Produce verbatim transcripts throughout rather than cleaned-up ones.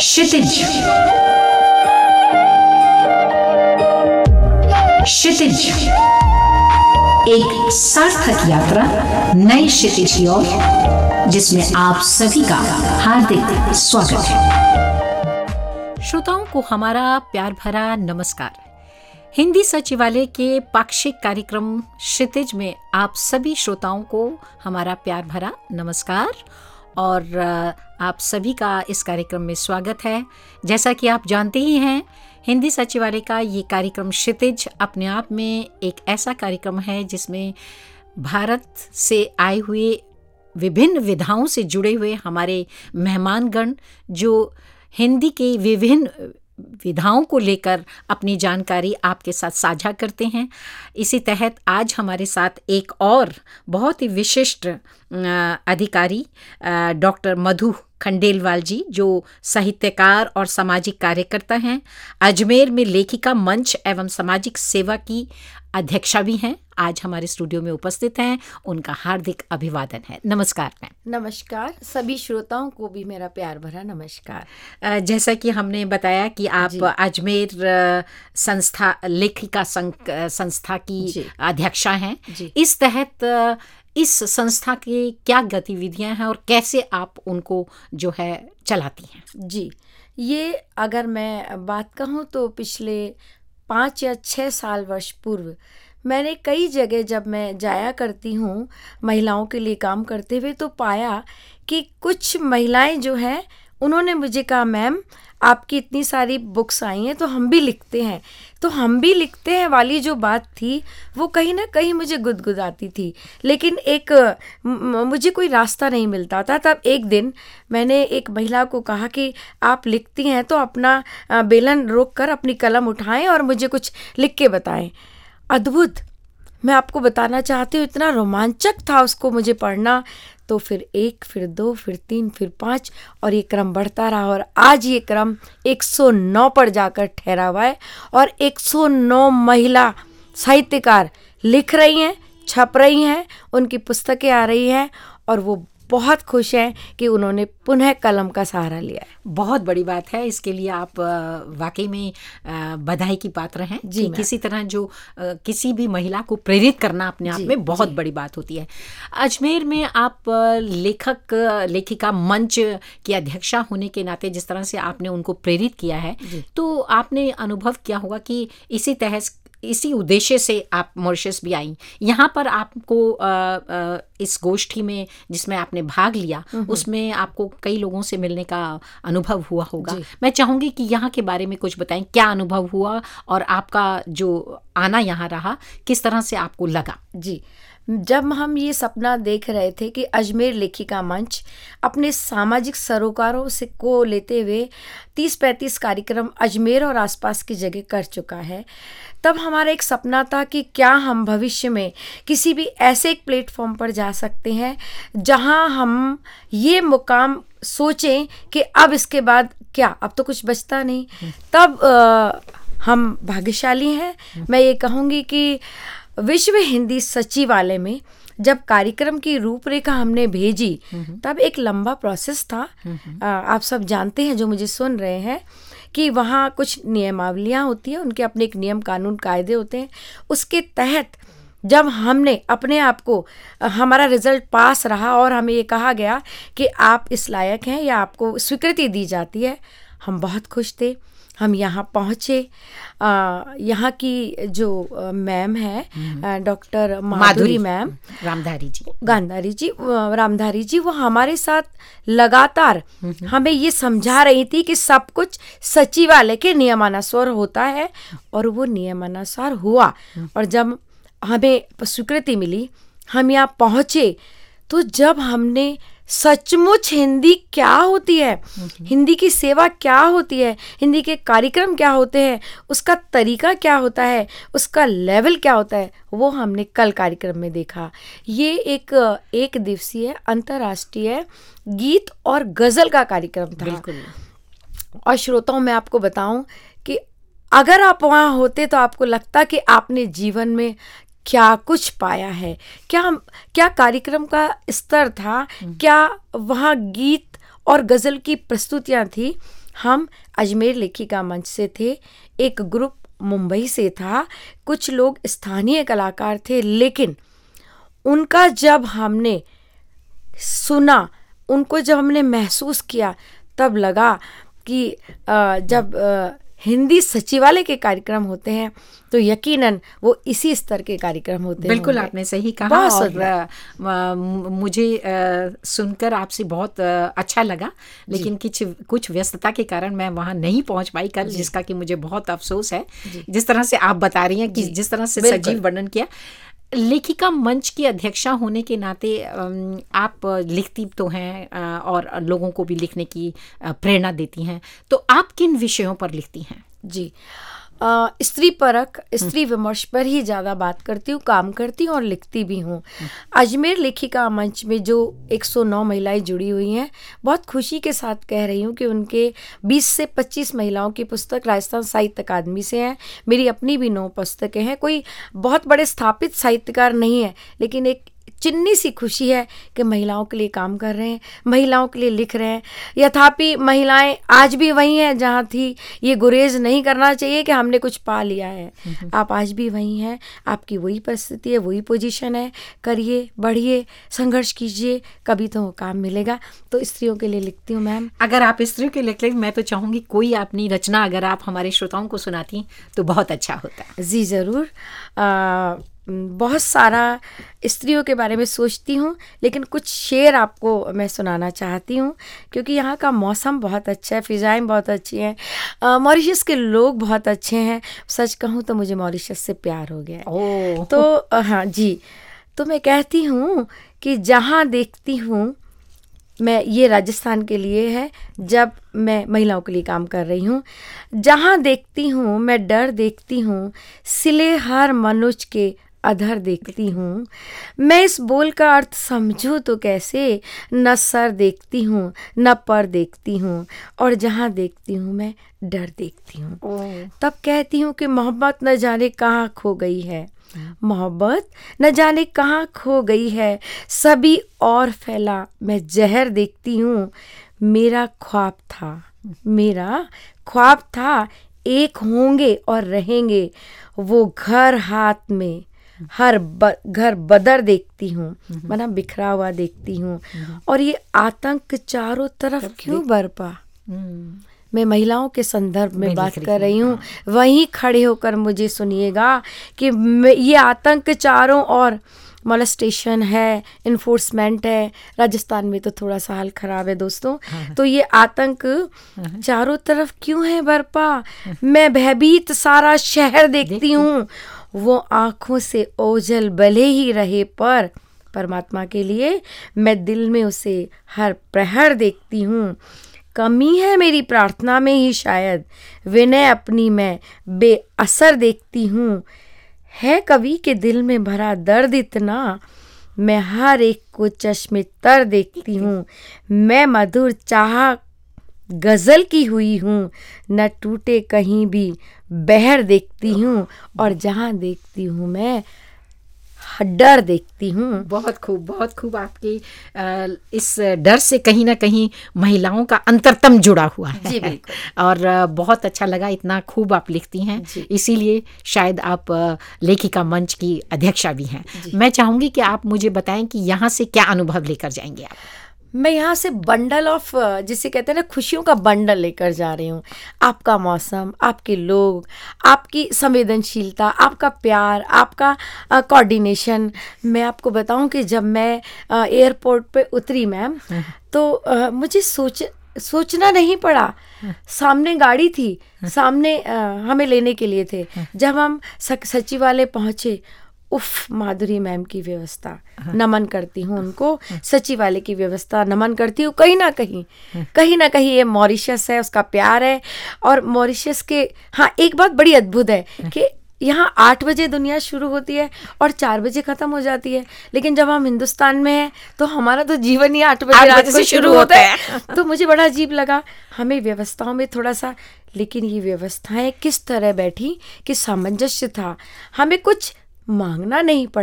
क्षितिज। क्षितिज, एक सार्थक यात्रा नए क्षितिज की ओर, जिसमें आप सभी का हार्दिक स्वागत है। श्रोताओं को हमारा प्यार भरा नमस्कार। हिंदी सचिवालय के पाक्षिक कार्यक्रम क्षितिज में आप सभी श्रोताओं को हमारा प्यार भरा नमस्कार और आप सभी का इस कार्यक्रम में स्वागत है। जैसा कि आप जानते ही हैं, हिंदी सचिवालय का ये कार्यक्रम क्षितिज अपने आप में एक ऐसा कार्यक्रम है जिसमें भारत से आए हुए विभिन्न विधाओं से जुड़े हुए हमारे मेहमानगण जो हिंदी के विभिन्न विधाओं को लेकर अपनी जानकारी आपके साथ साझा करते हैं। इसी तहत आज हमारे साथ एक और बहुत ही विशिष्ट अधिकारी डॉक्टर मधु खंडेलवाल जी, जो साहित्यकार और सामाजिक कार्यकर्ता हैं, अजमेर में लेखिका मंच एवं सामाजिक सेवा की अध्यक्षा भी हैं, आज हमारे स्टूडियो में उपस्थित हैं। उनका हार्दिक अभिवादन है। नमस्कार मैम। नमस्कार, सभी श्रोताओं को भी मेरा प्यार भरा नमस्कार। जैसा कि हमने बताया कि आप अजमेर संस्था लेखिका संस्था की अध्यक्षा हैं। इस तहत इस संस्था की क्या गतिविधियां हैं और कैसे आप उनको जो है चलाती हैं? जी, ये अगर मैं बात कहूँ तो पिछले पाँच या छः साल वर्ष पूर्व मैंने कई जगह जब मैं जाया करती हूँ महिलाओं के लिए काम करते हुए, तो पाया कि कुछ महिलाएं जो हैं उन्होंने मुझे कहा, मैम आपकी इतनी सारी बुक्स आई हैं तो हम भी लिखते हैं। तो हम भी लिखते हैं वाली जो बात थी वो कहीं ना कहीं मुझे गुदगुदाती थी, लेकिन एक मुझे कोई रास्ता नहीं मिलता था। तब एक दिन मैंने एक महिला को कहा कि आप लिखती हैं तो अपना बेलन रोक कर अपनी कलम उठाएं और मुझे कुछ लिख के बताएं। अद्भुत, मैं आपको बताना चाहती हूँ, इतना रोमांचक था उसको मुझे पढ़ना। तो फिर एक, फिर दो, फिर तीन, फिर पाँच, और ये क्रम बढ़ता रहा और आज ये क्रम एक सौ नौ पर जाकर ठहरा हुआ है और एक सौ नौ महिला साहित्यकार लिख रही हैं, छप रही हैं, उनकी पुस्तकें आ रही हैं और वो बहुत खुश हैं कि उन्होंने पुनः कलम का सहारा लिया है। बहुत बड़ी बात है, इसके लिए आप वाकई में बधाई की पात्र हैं कि किसी तरह जो किसी भी महिला को प्रेरित करना अपने आप में बहुत बड़ी बात होती है। अजमेर में आप लेखक लेखिका मंच की अध्यक्षा होने के नाते जिस तरह से आपने उनको प्रेरित किया है, तो आपने अनुभव किया होगा कि इसी तहत इसी उद्देश्य से आप मॉरिशस भी आई। यहाँ पर आपको आ, आ, इस गोष्ठी में जिसमें आपने भाग लिया उसमें आपको कई लोगों से मिलने का अनुभव हुआ होगा। मैं चाहूँगी कि यहाँ के बारे में कुछ बताएं, क्या अनुभव हुआ और आपका जो आना यहाँ रहा किस तरह से आपको लगा? जी, जब हम ये सपना देख रहे थे कि अजमेर लेखिका मंच अपने सामाजिक सरोकारों से को लेते हुए तीस पैंतीस कार्यक्रम अजमेर और आसपास की जगह कर चुका है, तब हमारा एक सपना था कि क्या हम भविष्य में किसी भी ऐसे एक प्लेटफॉर्म पर जा सकते हैं जहां हम ये मुकाम सोचें कि अब इसके बाद क्या, अब तो कुछ बचता नहीं। तब आ, हम भाग्यशाली हैं। मैं ये कहूँगी कि विश्व हिंदी सचिवालय में जब कार्यक्रम की रूपरेखा हमने भेजी तब एक लंबा प्रोसेस था। आ, आप सब जानते हैं जो मुझे सुन रहे हैं कि वहाँ कुछ नियमावलियाँ होती हैं, उनके अपने एक नियम कानून कायदे होते हैं। उसके तहत जब हमने अपने आप को, हमारा रिजल्ट पास रहा और हमें ये कहा गया कि आप इस लायक हैं या आपको स्वीकृति दी जाती है, हम बहुत खुश थे। हम यहाँ पहुँचे। यहाँ की जो मैम है डॉक्टर माधुरी मैम रामधारी जी गांधारी जी रामधारी जी वो हमारे साथ लगातार हमें ये समझा रही थी कि सब कुछ सचिवालय के नियमानुसार होता है और वो नियमानुसार हुआ। और जब हमें स्वीकृति मिली, हम यहाँ पहुँचे, तो जब हमने सचमुच हिंदी क्या होती है, हिंदी की सेवा क्या होती है, हिंदी के कार्यक्रम क्या होते हैं, उसका तरीका क्या होता है, उसका लेवल क्या होता है, वो हमने कल कार्यक्रम में देखा। ये एक एक दिवसीय अंतर्राष्ट्रीय गीत और गज़ल का कार्यक्रम था। बिल्कुल। और श्रोताओं, मैं आपको बताऊं कि अगर आप वहाँ होते तो आपको लगता कि आपने जीवन में क्या कुछ पाया है, क्या क्या कार्यक्रम का स्तर था, क्या वहाँ गीत और गज़ल की प्रस्तुतियाँ थी। हम अजमेर लेखिका मंच से थे, एक ग्रुप मुंबई से था, कुछ लोग स्थानीय कलाकार थे, लेकिन उनका जब हमने सुना, उनको जब हमने महसूस किया, तब लगा कि आ, जब आ, हिंदी सचिवालय के कार्यक्रम होते हैं तो यकीनन वो इसी स्तर के कार्यक्रम होते हैं। बिल्कुल आपने सही कहा और आ, आ, मुझे आ, सुनकर आपसे बहुत आ, अच्छा लगा, लेकिन कुछ कुछ व्यस्तता के कारण मैं वहाँ नहीं पहुँच पाई कल, जिसका कि मुझे बहुत अफसोस है। जिस तरह से आप बता रही हैं कि जिस तरह से सजीव वर्णन किया, लेखिका मंच की अध्यक्षा होने के नाते आप लिखती तो हैं और लोगों को भी लिखने की प्रेरणा देती हैं, तो आप किन विषयों पर लिखती हैं? जी, आ, स्त्री परक, स्त्री विमर्श पर ही ज़्यादा बात करती हूँ, काम करती हूँ और लिखती भी हूँ। अजमेर लेखिका मंच में जो एक सौ नौ महिलाएं जुड़ी हुई हैं, बहुत खुशी के साथ कह रही हूँ कि उनके बीस से पच्चीस महिलाओं की पुस्तक राजस्थान साहित्य अकादमी से हैं। मेरी अपनी भी नौ पुस्तकें हैं। कोई बहुत बड़े स्थापित साहित्यकार नहीं है, लेकिन एक चिन्नी सी खुशी है कि महिलाओं के लिए काम कर रहे हैं, महिलाओं के लिए लिख रहे हैं। यथापि महिलाएं आज भी वही हैं जहाँ थी। ये गुरेज नहीं करना चाहिए कि हमने कुछ पा लिया है। आप आज भी वही हैं, आपकी वही परिस्थिति है, वही पोजीशन है। करिए, बढ़िए, संघर्ष कीजिए, कभी तो काम मिलेगा। तो स्त्रियों के लिए लिखती हूँ मैम। अगर आप स्त्रियों के लिए लिख, मैं तो चाहूँगी कोई अपनी रचना अगर आप हमारे श्रोताओं को सुनाती तो बहुत अच्छा होता। जी ज़रूर। आ, बहुत सारा स्त्रियों के बारे में सोचती हूँ, लेकिन कुछ शेर आपको मैं सुनाना चाहती हूँ, क्योंकि यहाँ का मौसम बहुत अच्छा है, फ़िज़ाएँ बहुत अच्छी हैं, मॉरिशस के लोग बहुत अच्छे हैं। सच कहूँ तो मुझे मॉरिशस से प्यार हो गया है। तो हाँ जी, तो मैं कहती हूँ कि जहाँ देखती हूँ, मैं ये राजस्थान के लिए है, जब मैं महिलाओं के लिए काम कर रही हूँ। जहाँ देखती हूँ मैं डर देखती हूँ, सिले हर मनुष्य के अधर देखती हूँ। मैं इस बोल का अर्थ समझूँ तो कैसे, न सर देखती हूँ न पर देखती हूँ, और जहाँ देखती हूँ मैं डर देखती हूँ। तब कहती हूँ कि मोहब्बत न जाने कहाँ खो गई है, मोहब्बत न जाने कहाँ खो गई है, सभी और फैला मैं जहर देखती हूँ। मेरा ख्वाब था, मेरा ख्वाब था, एक होंगे और रहेंगे, वो घर हाथ में हर ब, घर बदर देखती हूँ, मना बिखरा हुआ देखती हूँ। और ये आतंक चारों तरफ क्यों बरपा। मैं महिलाओं के संदर्भ में बात कर रही हूँ। वहीं खड़े होकर मुझे सुनिएगा कि ये आतंक चारों ओर, मोलेस्टेशन है, इन्फोर्समेंट है। राजस्थान में तो थोड़ा सा हाल खराब है दोस्तों। तो ये आतंक चारों तरफ क्यों है बरपा। मैं भयभीत सारा शहर देखती हूँ, वो आँखों से ओझल भले ही रहे, पर परमात्मा के लिए मैं दिल में उसे हर प्रहर देखती हूँ। कमी है मेरी प्रार्थना में ही शायद, विनय अपनी मैं बेअसर देखती हूँ। है कवि के दिल में भरा दर्द इतना, मैं हर एक को चश्मे तर देखती हूँ। मैं मधुर चाह गज़ल की हुई हूँ, न टूटे कहीं भी बहर देखती हूँ, और जहाँ देखती हूँ मैं डर देखती हूँ। बहुत खूब, बहुत खूब। आपके इस डर से कहीं ना कहीं महिलाओं का अंतरतम जुड़ा हुआ है। जी बिल्कुल। और बहुत अच्छा लगा, इतना खूब आप लिखती हैं, इसीलिए शायद आप लेखिका मंच की अध्यक्षा भी हैं। मैं चाहूँगी कि आप मुझे बताएं कि यहाँ से क्या अनुभव लेकर जाएंगे आप। मैं यहाँ से बंडल ऑफ, जिसे कहते हैं ना, खुशियों का बंडल लेकर जा रही हूँ। आपका मौसम, आपके लोग, आपकी संवेदनशीलता, आपका प्यार, आपका कोऑर्डिनेशन। मैं आपको बताऊँ कि जब मैं एयरपोर्ट पे उतरी मैम, तो आ, मुझे सोच सोचना नहीं पड़ा। सामने गाड़ी थी, सामने आ, हमें लेने के लिए थे। जब हम सचिवालय पहुँचे, उफ, माधुरी मैम की व्यवस्था, नमन करती हूँ उनको। सचिवालय की व्यवस्था नमन करती हूँ। कहीं ना कहीं कहीं ना कहीं ये मॉरिशस है, उसका प्यार है। और मॉरिशस के, हाँ, एक बात बड़ी अद्भुत है कि यहाँ आठ बजे दुनिया शुरू होती है और चार बजे ख़त्म हो जाती है, लेकिन जब हम हिंदुस्तान में हैं तो हमारा तो जीवन ही आठ बजे रात को शुरू होता है। तो मुझे बड़ा अजीब लगा। हमें व्यवस्थाओं में थोड़ा सा, लेकिन ये व्यवस्थाएं किस तरह बैठी कि सामंजस्य था। हमें कुछ मांगना नहीं पड़ा,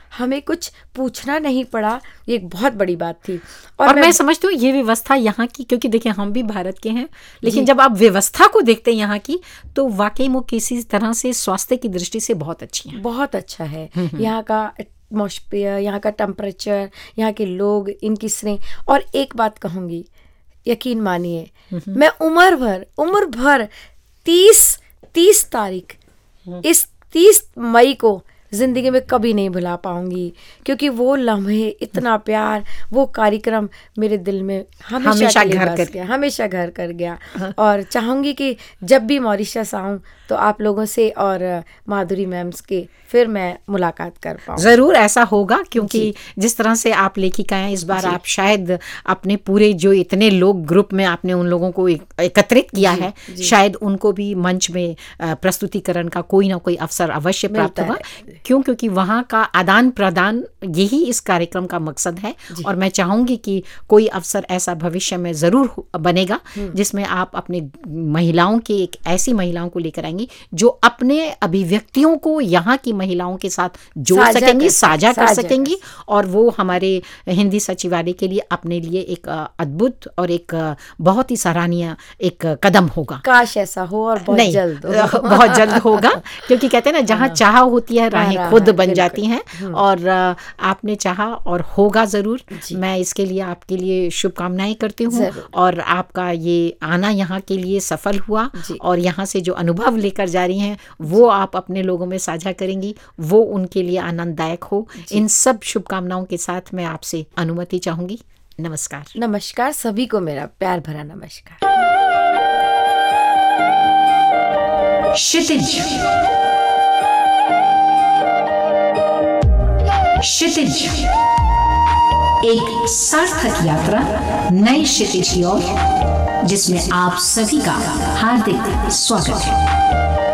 हमें कुछ पूछना नहीं पड़ा, ये एक बहुत बड़ी बात थी। और, और मैं, मैं समझती हूँ ये व्यवस्था यहाँ की, क्योंकि देखिए हम भी भारत के हैं, लेकिन जब आप व्यवस्था को देखते हैं यहाँ की, तो वाकई वो किसी तरह से स्वास्थ्य की दृष्टि से बहुत अच्छी है। बहुत अच्छा है यहाँ का एटमॉस्फेयर, यहाँ का टेम्परेचर, यहाँ के लोग, इनकी स्नेह। और एक बात कहूँगी, यकीन मानिए, मैं उम्र भर उम्र भर तीस तीस तारीख इस तीस मई को ज़िंदगी में कभी नहीं भुला पाऊंगी, क्योंकि वो लम्हे, इतना प्यार, वो कार्यक्रम मेरे दिल में हमेशा, हमेशा घर कर गया, हमेशा घर कर गया। हाँ। और चाहूँगी कि जब भी मॉरिशस आऊँ तो आप लोगों से और माधुरी मैम्स के फिर मैं मुलाकात कर पाऊँ। ज़रूर ऐसा होगा, क्योंकि जिस तरह से आप लेखिका हैं, इस बार आप शायद अपने पूरे जो इतने लोग ग्रुप में आपने उन लोगों को एकत्रित किया है, शायद उनको भी मंच में प्रस्तुतिकरण का कोई ना कोई अवसर अवश्य प्राप्त होगा। क्यों? क्योंकि वहाँ का आदान प्रदान यही इस कार्यक्रम का मकसद है। और मैं चाहूँगी कि कोई अवसर ऐसा भविष्य में ज़रूर बनेगा जिसमें आप अपने महिलाओं के, एक ऐसी महिलाओं को लेकर आएंगी जो अपने अभिव्यक्तियों को यहाँ की महिलाओं के साथ जोड़ सकेंगी, साझा कर सकेंगी, और वो हमारे हिंदी सचिवालय के लिए अपने लिए एक अद्भुत और एक बहुत ही सराहनीय एक कदम होगा। काश ऐसा हो, और बहुत जल्द हो। बहुत जल्द होगा, क्योंकि कहते हैं ना, जहाँ चाह होती है राहें खुद बन जाती हैं, और आपने चाहा और होगा ज़रूर। मैं इसके लिए आपके लिए शुभकामनाएं करती हूँ, और आपका ये आना यहाँ के लिए सफल हुआ, और यहाँ से जो अनुभव लेकर जा रही हैं वो आप अपने लोगों में साझा करेंगी, वो उनके लिए आनंददायक हो। इन सब शुभकामनाओं के साथ मैं आपसे अनुमति चाहूँगी। नमस्कार। नमस्कार सभी को, मेरा प्यार भरा नमस्कार। क्षितिज क्षितिज, एक सार्थक यात्रा नए क्षितिज की ओर, जिसमें आप सभी का हार्दिक स्वागत है।